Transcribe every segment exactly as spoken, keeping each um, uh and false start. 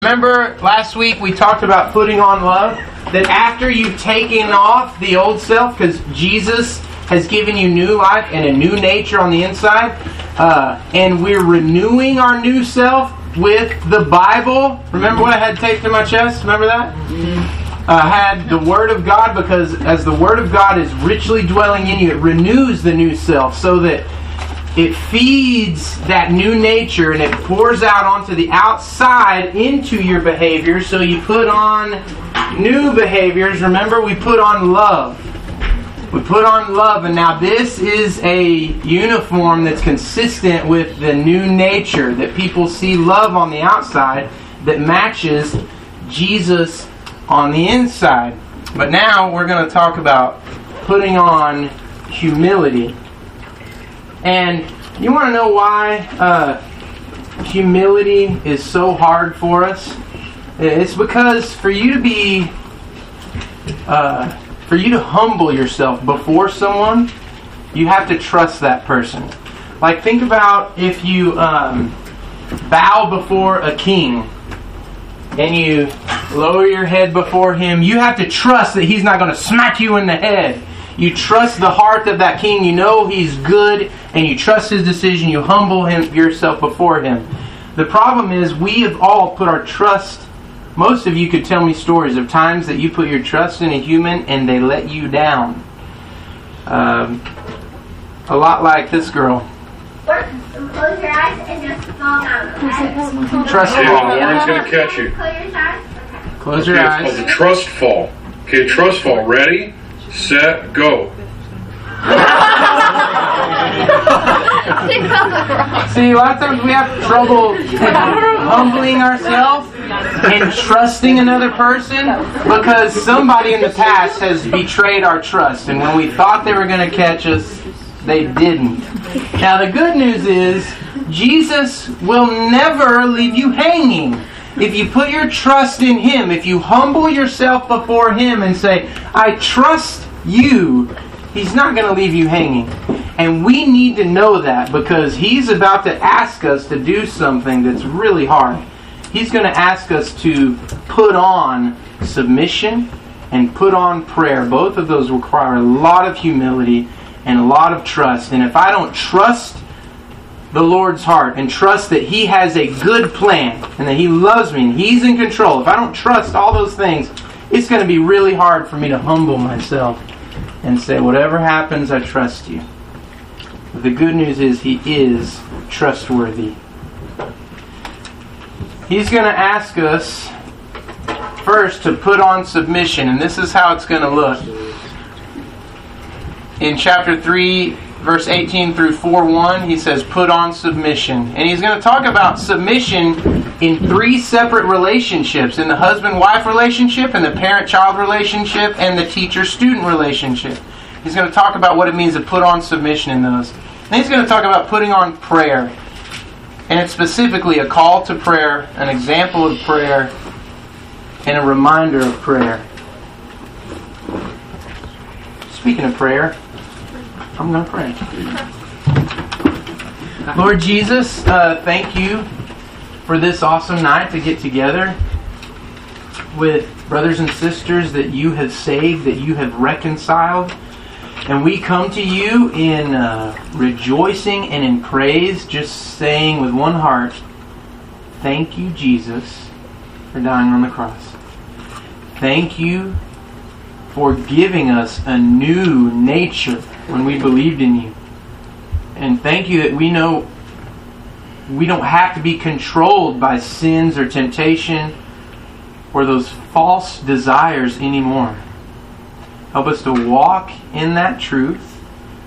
Remember last week we talked about putting on love? That after you've taken off the old self, because Jesus has given you new life and a new nature on the inside, uh, and we're renewing our new self with the Bible. Remember what I had taped to my chest? Remember that? Mm-hmm. Uh, had the Word of God, because as the Word of God is richly dwelling in you, it renews the new self so that it feeds that new nature and it pours out onto the outside into your behavior. So you put on new behaviors. Remember, we put on love. We put on love. And now this is a uniform that's consistent with the new nature. That people see love on the outside that matches Jesus on the inside. But now we're going to talk about putting on humility. And you want to know why uh, humility is so hard for us? It's because for you to be, uh, for you to humble yourself before someone, you have to trust that person. Like, think about if you um, bow before a king and you lower your head before him. You have to trust that he's not going to smack you in the head. You trust the heart of that king. You know he's good, and you trust his decision. You humble him yourself before him. The problem is we have all put our trust. Most of you could tell me stories of times that you put your trust in a human and they let you down. Um, a lot like this girl. Close your eyes and just fall down. Okay? Trust Okay, fall. Lauren's going to catch you. Close your eyes. Okay. Close your Okay, eyes. it's called the trust fall. Okay, trust fall. Ready, set, go. See, a lot of times we have trouble humbling ourselves and trusting another person because somebody in the past has betrayed our trust, and when we thought they were going to catch us, they didn't. Now the good news is Jesus will never leave you hanging. If you put your trust in Him, if you humble yourself before Him and say, I trust you, He's not going to leave you hanging. And we need to know that because He's about to ask us to do something that's really hard. He's going to ask us to put on submission and put on prayer. Both of those require a lot of humility and a lot of trust. And if I don't trust the Lord's heart and trust that He has a good plan and that He loves me and He's in control, if I don't trust all those things, it's going to be really hard for me to humble myself and say, whatever happens, I trust you. But the good news is He is trustworthy. He's going to ask us first to put on submission, and this is how it's going to look. In chapter three, verse eighteen through four one, he says, put on submission. And he's going to talk about submission in three separate relationships. In the husband-wife relationship, in the parent-child relationship, and the teacher-student relationship. He's going to talk about what it means to put on submission in those. And he's going to talk about putting on prayer. And it's specifically a call to prayer, an example of prayer, and a reminder of prayer. Speaking of prayer, I'm going to pray. Lord Jesus, uh, thank you for this awesome night to get together with brothers and sisters that you have saved, that you have reconciled. And we come to you in uh, rejoicing and in praise, just saying with one heart, thank you, Jesus, for dying on the cross. Thank you for giving us a new nature when we believed in you. And thank you that we know we don't have to be controlled by sins or temptation or those false desires anymore. Help us to walk in that truth.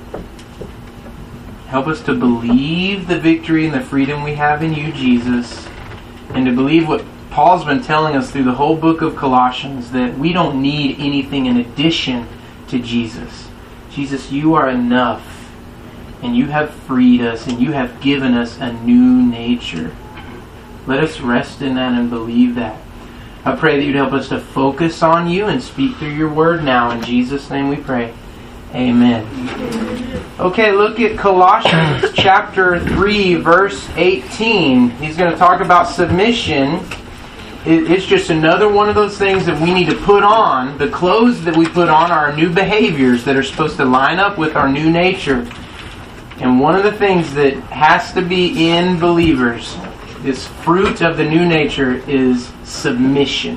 Help us to believe the victory and the freedom we have in you, Jesus. And to believe what Paul's been telling us through the whole book of Colossians, that we don't need anything in addition to Jesus. Jesus, you are enough. And you have freed us, and you have given us a new nature. Let us rest in that and believe that. I pray that you'd help us to focus on you and speak through your word now. In Jesus' name we pray. Amen. Okay, look at Colossians chapter three, verse eighteen. He's going to talk about submission. It, it's just another one of those things that we need to put on. The clothes that we put on are our new behaviors that are supposed to line up with our new nature. And one of the things that has to be in believers, this fruit of the new nature, is submission.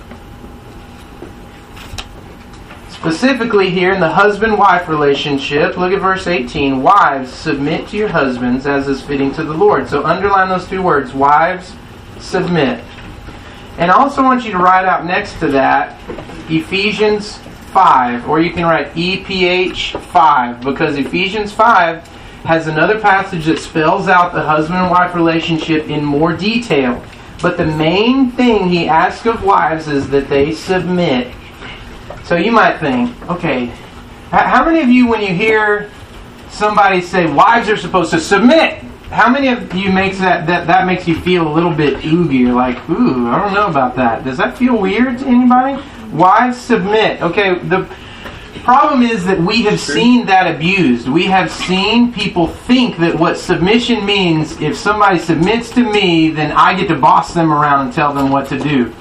Specifically here in the husband-wife relationship, look at verse eighteen. Wives, submit to your husbands as is fitting to the Lord. So underline those two words. Wives, submit. And I also want you to write out next to that Ephesians five, or you can write E P H five, because Ephesians five has another passage that spells out the husband and wife relationship in more detail. But the main thing he asks of wives is that they submit. So you might think, okay, how many of you, when you hear somebody say wives are supposed to submit, how many of you makes that, that that makes you feel a little bit oogie? You're like, ooh, I don't know about that. Does that feel weird to anybody? Wives submit. Okay, the problem is that we have seen that abused. We have seen people think that what submission means, if somebody submits to me, then I get to boss them around and tell them what to do.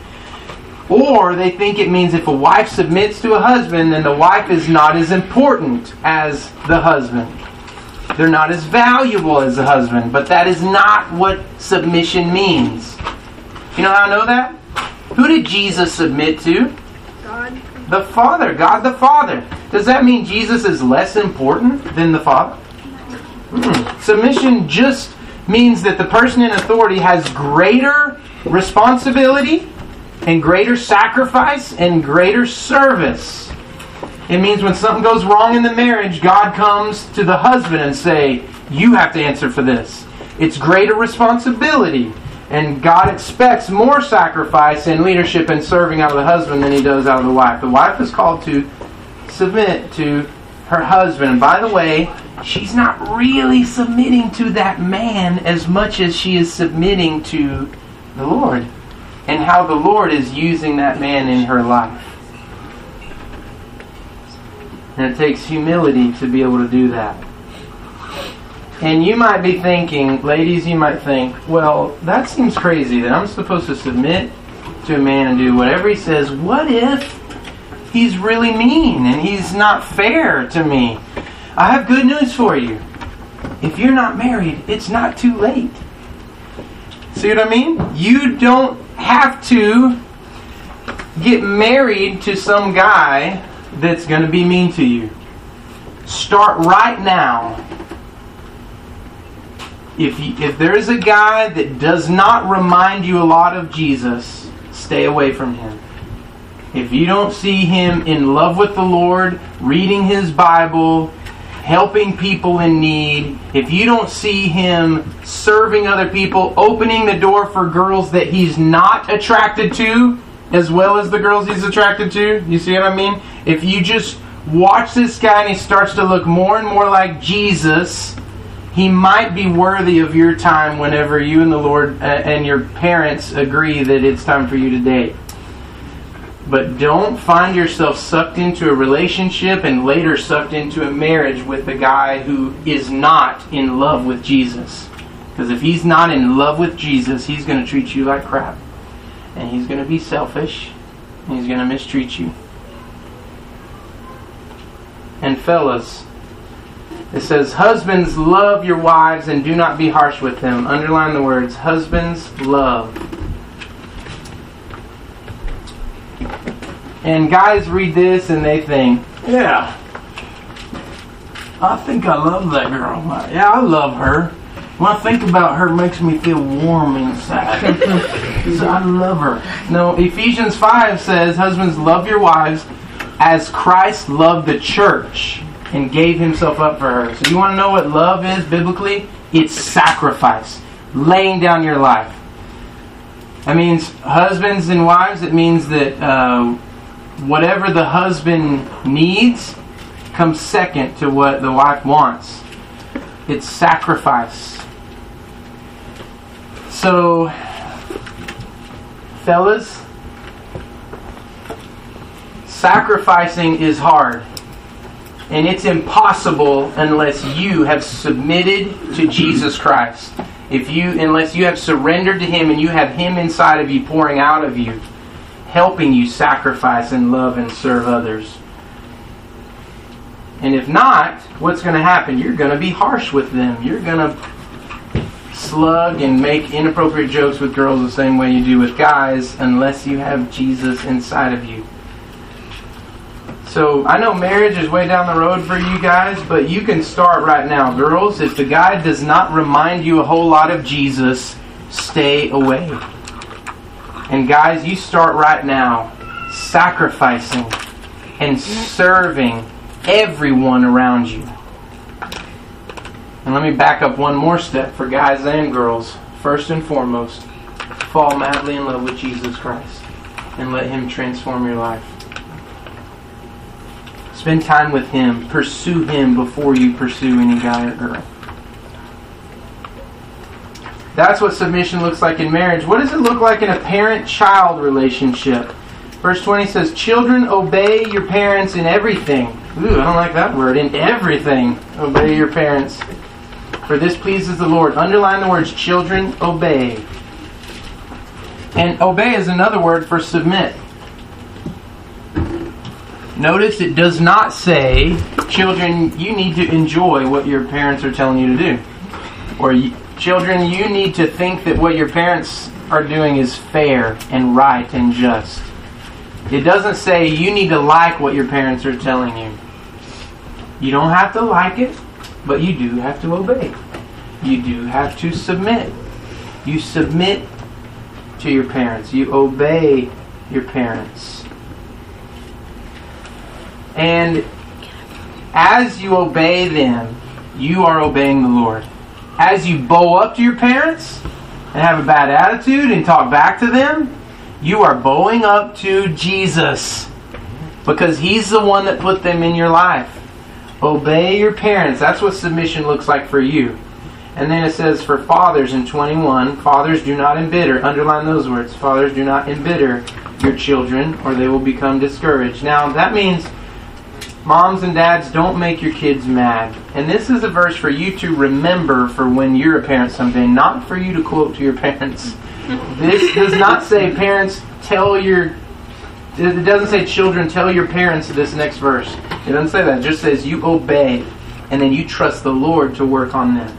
Or they think it means if a wife submits to a husband, then the wife is not as important as the husband. They're not as valuable as the husband. But that is not what submission means. You know how I know that? Who did Jesus submit to? God. The Father. God the Father. Does that mean Jesus is less important than the Father? Hmm. Submission just means that the person in authority has greater responsibility and greater sacrifice and greater service. It means when something goes wrong in the marriage, God comes to the husband and say, you have to answer for this. It's greater responsibility. And God expects more sacrifice and leadership and serving out of the husband than he does out of the wife. The wife is called to submit to her husband. And by the way, she's not really submitting to that man as much as she is submitting to the Lord. And how the Lord is using that man in her life. And it takes humility to be able to do that. And you might be thinking, ladies, you might think, well, that seems crazy that I'm supposed to submit to a man and do whatever he says. What if he's really mean and he's not fair to me? I have good news for you. If you're not married, it's not too late. See what I mean? You don't have to get married to some guy that's going to be mean to you. Start right now. If you, if there is a guy that does not remind you a lot of Jesus, stay away from him. If you don't see him in love with the Lord, reading his Bible, helping people in need, if you don't see him serving other people, opening the door for girls that he's not attracted to, as well as the girls he's attracted to, you see what I mean? If you just watch this guy and he starts to look more and more like Jesus, he might be worthy of your time whenever you and the Lord and your parents agree that it's time for you to date. But don't find yourself sucked into a relationship and later sucked into a marriage with a guy who is not in love with Jesus. Because if he's not in love with Jesus, he's going to treat you like crap. And he's going to be selfish. And he's going to mistreat you. And fellas, it says, husbands, love your wives and do not be harsh with them. Underline the words, husbands, love. And guys read this and they think, yeah, I think I love that girl. Yeah, I love her. When I think about her, it makes me feel warm inside. So I love her. No, Ephesians five says, husbands, love your wives as Christ loved the church and gave himself up for her. So you want to know what love is biblically? It's sacrifice. Laying down your life. That means husbands and wives, it means that uh, whatever the husband needs comes second to what the wife wants. It's sacrifice. So, fellas, sacrificing is hard. And it's impossible unless you have submitted to Jesus Christ. If you, unless you have surrendered to Him and you have Him inside of you pouring out of you, helping you sacrifice and love and serve others. And if not, what's going to happen? You're going to be harsh with them. You're going to slug and make inappropriate jokes with girls the same way you do with guys, unless you have Jesus inside of you. So I know marriage is way down the road for you guys, but you can start right now. Girls, if the guy does not remind you a whole lot of Jesus, stay away. And guys, you start right now sacrificing and serving everyone around you. And let me back up one more step for guys and girls. First and foremost, fall madly in love with Jesus Christ and let Him transform your life. Spend time with Him. Pursue Him before you pursue any guy or girl. That's what submission looks like in marriage. What does it look like in a parent-child relationship? Verse twenty says, "Children, obey your parents in everything." Ooh, I don't like that word. In everything, obey your parents. For this pleases the Lord. Underline the words, children, obey. And obey is another word for submit. Notice it does not say, children, you need to enjoy what your parents are telling you to do. Or, children, you need to think that what your parents are doing is fair and right and just. It doesn't say you need to like what your parents are telling you. You don't have to like it, but you do have to obey. You do have to submit. You submit to your parents. You obey your parents. And as you obey them, you are obeying the Lord. As you bow up to your parents and have a bad attitude and talk back to them, you are bowing up to Jesus, because He's the one that put them in your life. Obey your parents. That's what submission looks like for you. And then it says for fathers in twenty-one, fathers, do not embitter. Underline those words. Fathers, do not embitter your children, or they will become discouraged. Now, that means moms and dads, don't make your kids mad. And this is a verse for you to remember for when you're a parent someday, not for you to quote to your parents. This does not say parents tell your... It doesn't say children tell your parents this next verse. It doesn't say that. It just says you obey, and then you trust the Lord to work on them.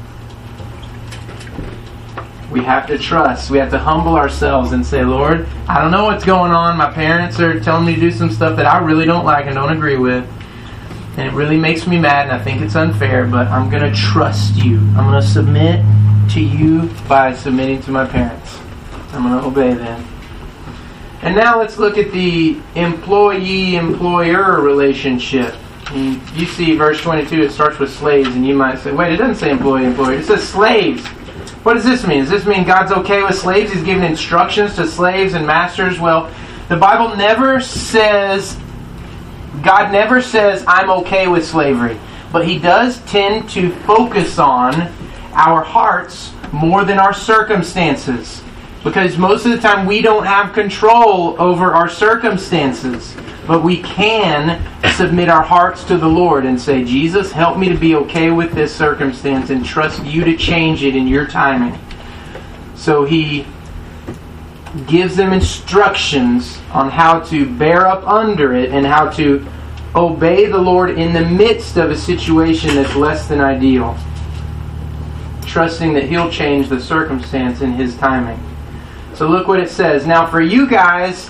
We have to trust. We have to humble ourselves and say, Lord, I don't know what's going on. My parents are telling me to do some stuff that I really don't like and don't agree with. And it really makes me mad, and I think it's unfair, but I'm going to trust you. I'm going to submit to you by submitting to my parents. I'm going to obey them. And now let's look at the employee-employer relationship. And you see verse twenty-two, it starts with slaves, and you might say, wait, it doesn't say employee-employer. It says slaves. What does this mean? Does this mean God's okay with slaves? He's giving instructions to slaves and masters? Well, the Bible never says, God never says, I'm okay with slavery. But He does tend to focus on our hearts more than our circumstances. Because most of the time we don't have control over our circumstances. But we can submit our hearts to the Lord and say, Jesus, help me to be okay with this circumstance and trust you to change it in your timing. So He gives them instructions on how to bear up under it and how to obey the Lord in the midst of a situation that's less than ideal. Trusting that He'll change the circumstance in His timing. So look what it says. Now for you guys...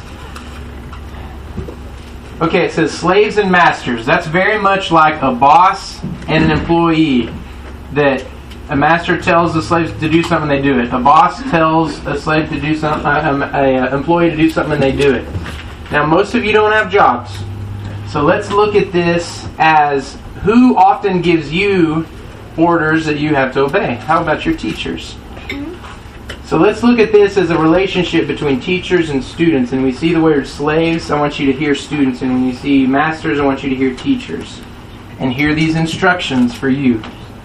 Okay, it says slaves and masters. That's very much like a boss and an employee. That a master tells the slaves to do something, they do it. A boss tells a slave to do something, an employee to do something, and they do it. Now, most of you don't have jobs. So let's look at this as who often gives you orders that you have to obey. How about your teachers? So let's look at this as a relationship between teachers and students. And we see the word slaves, I want you to hear students. And when you see masters, I want you to hear teachers. And hear these instructions for you.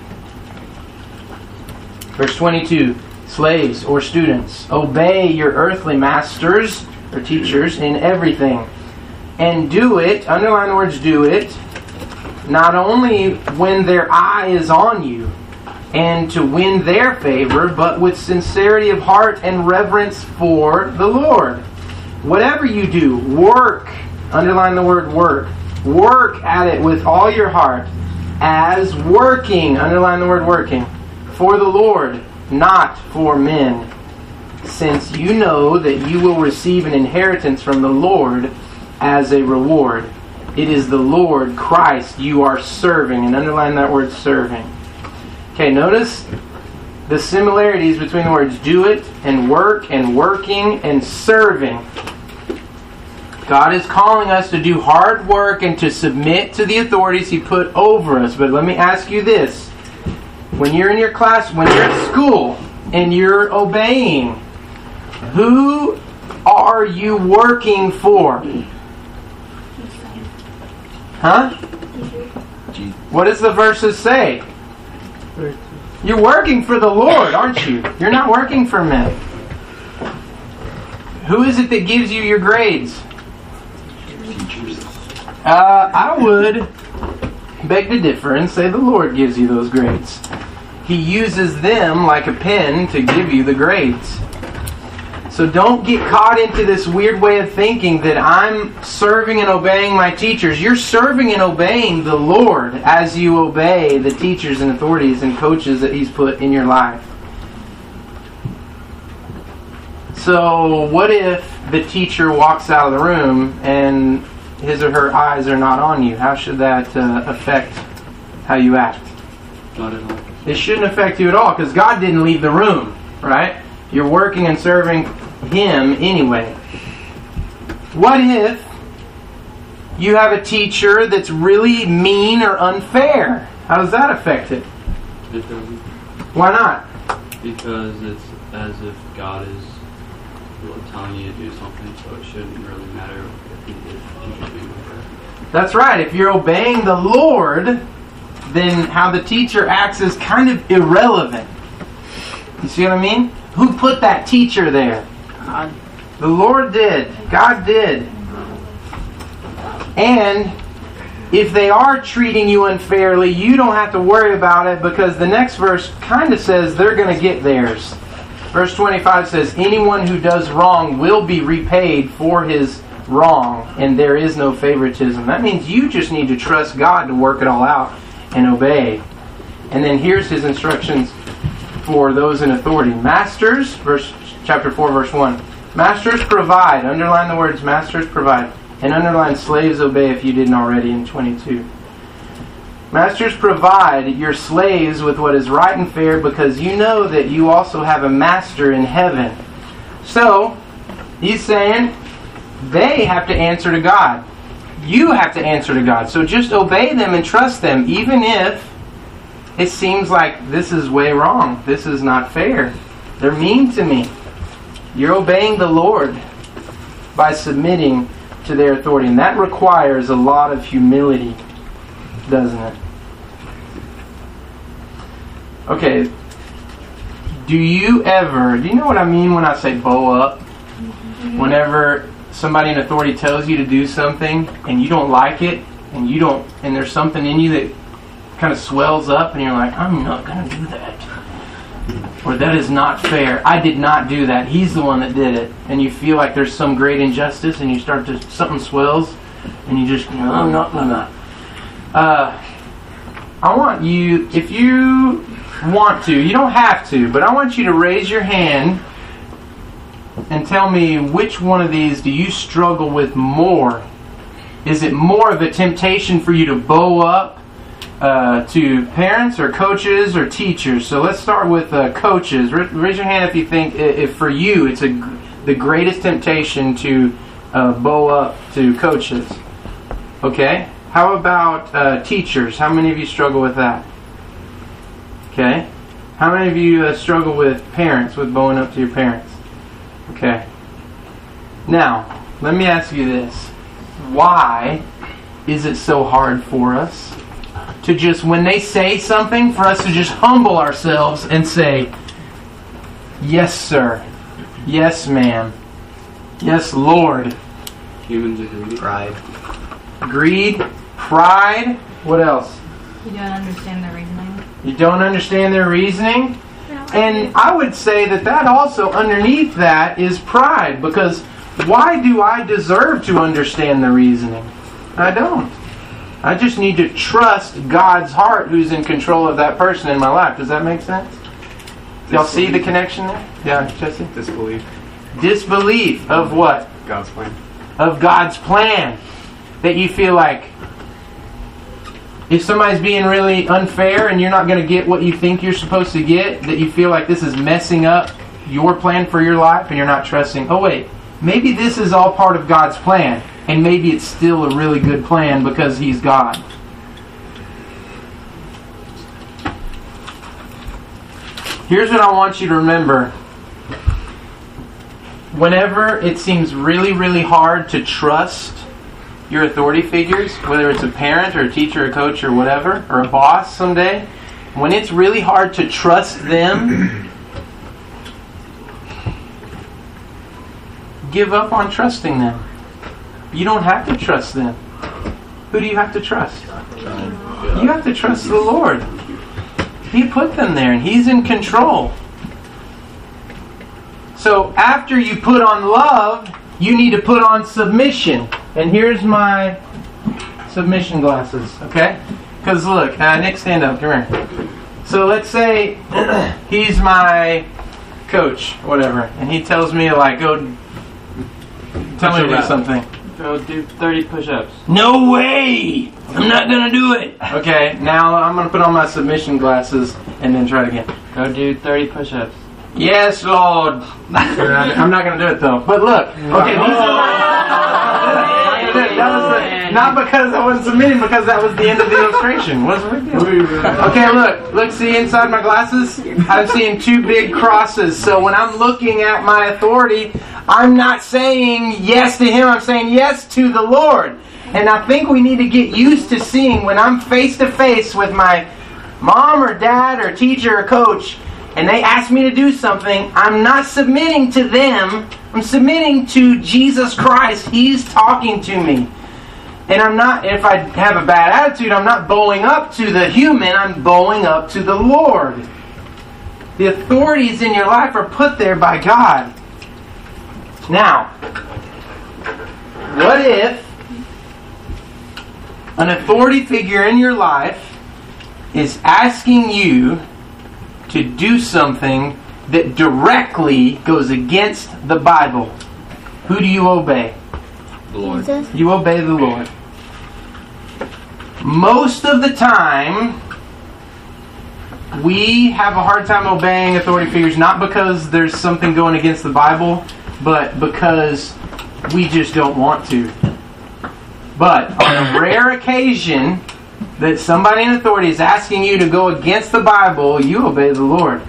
Verse twenty-two, slaves or students, obey your earthly masters or teachers in everything. And do it, underline the words do it, not only when their eye is on you, and to win their favor, but with sincerity of heart and reverence for the Lord. Whatever you do, work, underline the word work, work at it with all your heart, as working, underline the word working, for the Lord, not for men, since you know that you will receive an inheritance from the Lord as a reward. It is the Lord Christ you are serving, and underline that word serving. Okay, notice the similarities between the words do it and work and working and serving. God is calling us to do hard work and to submit to the authorities He put over us. But let me ask you this. When you're in your class, when you're at school and you're obeying, who are you working for? Huh? What does the verses say? You're working for the Lord, aren't you? You're not working for men. Who is it that gives you your grades? Teachers. Uh, I would beg to differ and say the Lord gives you those grades. He uses them like a pen to give you the grades. So don't get caught into this weird way of thinking that I'm serving and obeying my teachers. You're serving and obeying the Lord as you obey the teachers and authorities and coaches that He's put in your life. So what if the teacher walks out of the room and his or her eyes are not on you? How should that uh, affect how you act? Not at all. It shouldn't affect you at all because God didn't leave the room, right? You're working and serving Him anyway. What if you have a teacher that's really mean or unfair? How does that affect it? It doesn't. Why not? Because it's as if God is telling you to do something, so it shouldn't really matter if you did anything like that. That's right. If you're obeying the Lord, then how the teacher acts is kind of irrelevant. You see what I mean? Who put that teacher there? God. The Lord did. God did. And if they are treating you unfairly, you don't have to worry about it because the next verse kind of says they're going to get theirs. Verse twenty-five says, anyone who does wrong will be repaid for his wrong, and there is no favoritism. That means you just need to trust God to work it all out and obey. And then here's His instructions for those in authority. Masters, verse chapter four, verse one. Masters provide. Underline the words masters provide. And underline slaves obey if you didn't already in twenty-two. Masters provide your slaves with what is right and fair because you know that you also have a master in heaven. So, He's saying they have to answer to God. You have to answer to God. So just obey them and trust them even if it seems like this is way wrong. This is not fair. They're mean to me. You're obeying the Lord by submitting to their authority. And that requires a lot of humility, doesn't it? Okay. Do you ever, do you know what I mean when I say bow up? Whenever somebody in authority tells you to do something and you don't like it, and you don't, and there's something in you that kind of swells up and you're like, I'm not going to do that. Or that is not fair. I did not do that. He's the one that did it. And you feel like there's some great injustice and you start to, something swells and you just, no, I'm not doing that. Uh, I want you, if you want to, you don't have to, but I want you to raise your hand and tell me which one of these do you struggle with more. Is it more of a temptation for you to bow up uh, to parents or coaches or teachers? So let's start with uh, coaches. Raise your hand if you think if for you it's a, the greatest temptation to uh, bow up to coaches. Okay. How about uh, teachers? How many of you struggle with that? Okay. How many of you uh, struggle with parents, with bowing up to your parents? Okay. Now, let me ask you this. Why is it so hard for us to just, when they say something, for us to just humble ourselves and say, yes, sir. Yes, ma'am. Yes, Lord. Humans are greedy. Pride. Greed. Pride. What else? You don't understand their reasoning. You don't understand their reasoning? And I would say that that also, underneath that, is pride. Because why do I deserve to understand the reasoning? I don't. I just need to trust God's heart who's in control of that person in my life. Does that make sense? Y'all see the connection there? Yeah, Jesse? Disbelief. Disbelief of what? God's plan. Of God's plan. That you feel like if somebody's being really unfair and you're not going to get what you think you're supposed to get, that you feel like this is messing up your plan for your life and you're not trusting, oh wait, maybe this is all part of God's plan and maybe it's still a really good plan because He's God. Here's what I want you to remember. Whenever it seems really, really hard to trust your authority figures, whether it's a parent or a teacher or a coach or whatever, or a boss someday, when it's really hard to trust them, give up on trusting them. You don't have to trust them. Who do you have to trust? You have to trust the Lord. He put them there and He's in control. So after you put on love, you need to put on submission. And here's my submission glasses, okay? Because look, uh, Nick, stand up, come here. So let's say he's my coach, whatever, and he tells me to like go, tell me to do something. Go do thirty push-ups. No way! I'm not gonna do it. Okay, now I'm gonna put on my submission glasses and then try it again. Go do thirty push-ups. Yes, Lord. I'm not going to do it though. But look, okay, these are my... that was the, not because I wasn't submitting, because that was the end of the illustration. What's the big deal? Okay, look, look, see inside my glasses? I'm seeing two big crosses. So when I'm looking at my authority, I'm not saying yes to Him. I'm saying yes to the Lord. And I think we need to get used to seeing when I'm face to face with my mom or dad or teacher or coach, and they ask me to do something, I'm not submitting to them. I'm submitting to Jesus Christ. He's talking to me. And I'm not, if I have a bad attitude, I'm not bowing up to the human, I'm bowing up to the Lord. The authorities in your life are put there by God. Now, what if an authority figure in your life is asking you to do something that directly goes against the Bible? Who do you obey? The Lord. You obey the Lord. Most of the time, we have a hard time obeying authority figures, not because there's something going against the Bible, but because we just don't want to. But on a rare occasion that somebody in authority is asking you to go against the Bible, you obey the Lord.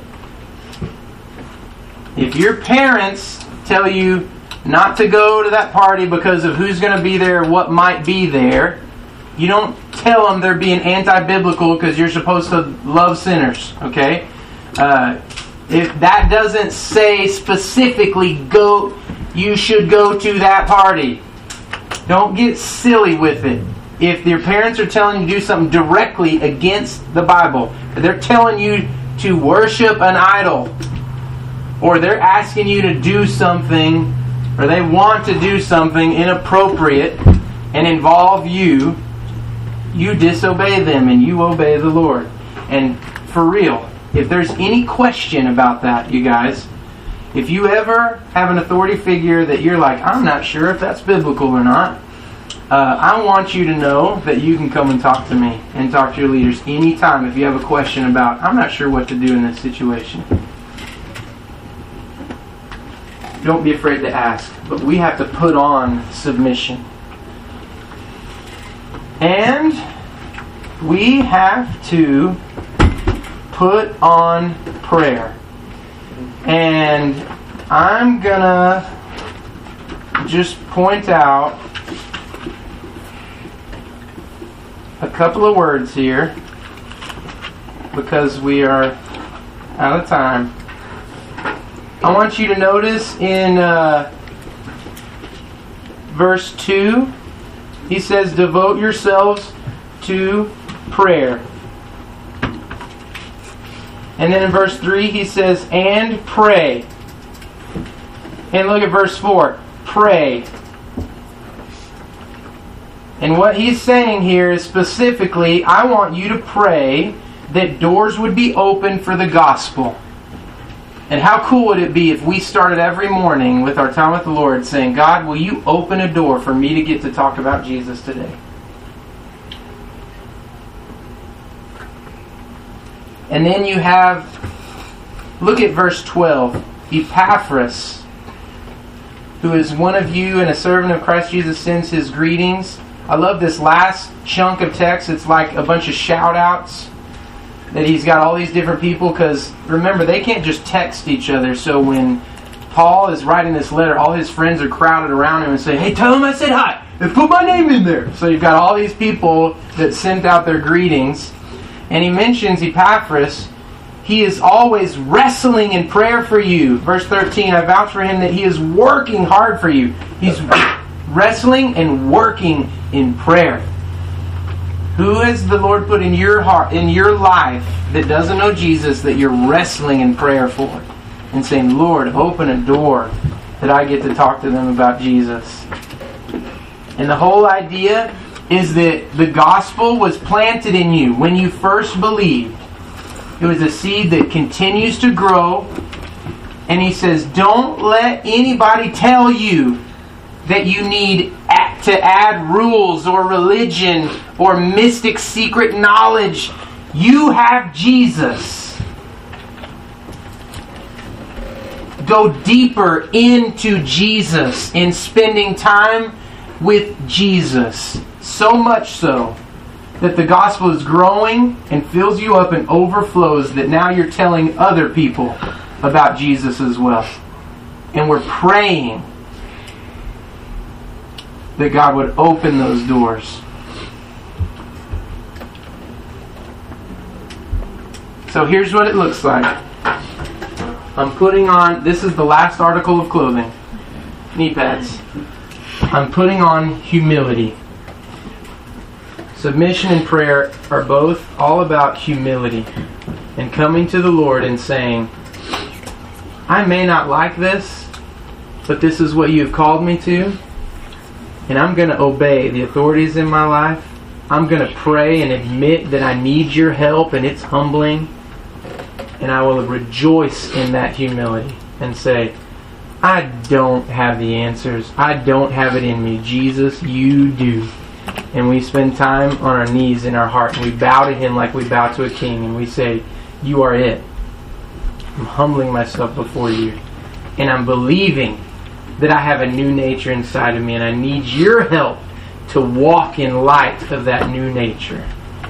If your parents tell you not to go to that party because of who's going to be there, what might be there, you don't tell them they're being anti-biblical because you're supposed to love sinners, okay? Uh, if that doesn't say specifically, go, you should go to that party. Don't get silly with it. If your parents are telling you to do something directly against the Bible, they're telling you to worship an idol, or they're asking you to do something, or they want to do something inappropriate and involve you, you disobey them and you obey the Lord. And for real, if there's any question about that, you guys, if you ever have an authority figure that you're like, I'm not sure if that's biblical or not, uh, I want you to know that you can come and talk to me and talk to your leaders anytime if you have a question about, I'm not sure what to do in this situation. Don't be afraid to ask, but we have to put on submission. And we have to put on prayer. And I'm gonna just point out a couple of words here because we are out of time. I want you to notice in uh, verse two, he says, devote yourselves to prayer. And then in verse three he says, and pray. And look at verse four. Pray. And what he's saying here is specifically, I want you to pray that doors would be open for the gospel. And how cool would it be if we started every morning with our time with the Lord saying, God, will you open a door for me to get to talk about Jesus today? And then you have, look at verse twelve. Epaphras, who is one of you and a servant of Christ Jesus, sends his greetings. I love this last chunk of text. It's like a bunch of shout-outs that he's got all these different people, because remember, they can't just text each other. So when Paul is writing this letter, all his friends are crowded around him and say, hey, tell him I said hi, and put my name in there. So you've got all these people that sent out their greetings. And he mentions Epaphras. He is always wrestling in prayer for you. Verse thirteen, I vouch for him that he is working hard for you. He's wrestling and working in prayer. Who has the Lord put in your heart, in your life, that doesn't know Jesus, that you're wrestling in prayer for? And saying, Lord, open a door that I get to talk to them about Jesus. And the whole idea is that the gospel was planted in you when you first believed. It was a seed that continues to grow. And he says, don't let anybody tell you that you need to add rules or religion or mystic secret knowledge. You have Jesus. Go deeper into Jesus in spending time with Jesus. So much so that the gospel is growing and fills you up and overflows, that now you're telling other people about Jesus as well. And we're praying that God would open those doors. So here's what it looks like. I'm putting on, this is the last article of clothing, knee pads. I'm putting on humility. Submission and prayer are both all about humility and coming to the Lord and saying, I may not like this, but this is what you've called me to, and I'm going to obey the authorities in my life. I'm going to pray and admit that I need your help, and it's humbling, and I will rejoice in that humility and say, I don't have the answers. I don't have it in me. Jesus, you do. And we spend time on our knees in our heart, and we bow to Him like we bow to a king, and we say, you are it. I'm humbling myself before you, and I'm believing that I have a new nature inside of me, and I need your help to walk in light of that new nature.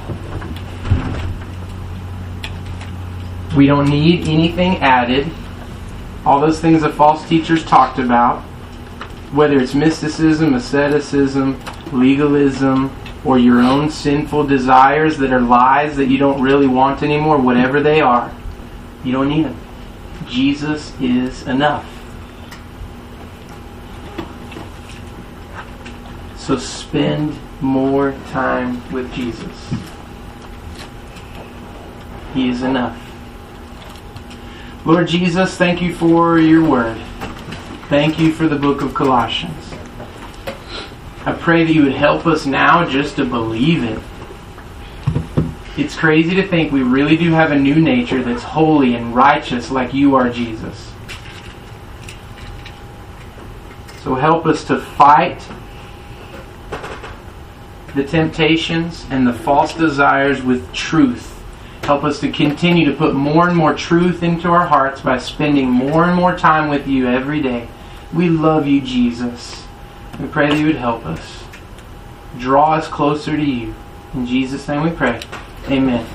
We don't need anything added. All those things that false teachers talked about, whether it's mysticism, asceticism, legalism, or your own sinful desires that are lies that you don't really want anymore, whatever they are, you don't need them. Jesus is enough. So spend more time with Jesus. He is enough. Lord Jesus, thank you for your word. Thank you for the book of Colossians. I pray that you would help us now just to believe it. It's crazy to think we really do have a new nature that's holy and righteous like you are, Jesus. So help us to fight the temptations and the false desires with truth. Help us to continue to put more and more truth into our hearts by spending more and more time with you every day. We love you, Jesus. We pray that you would help us. Draw us closer to you. In Jesus' name we pray. Amen.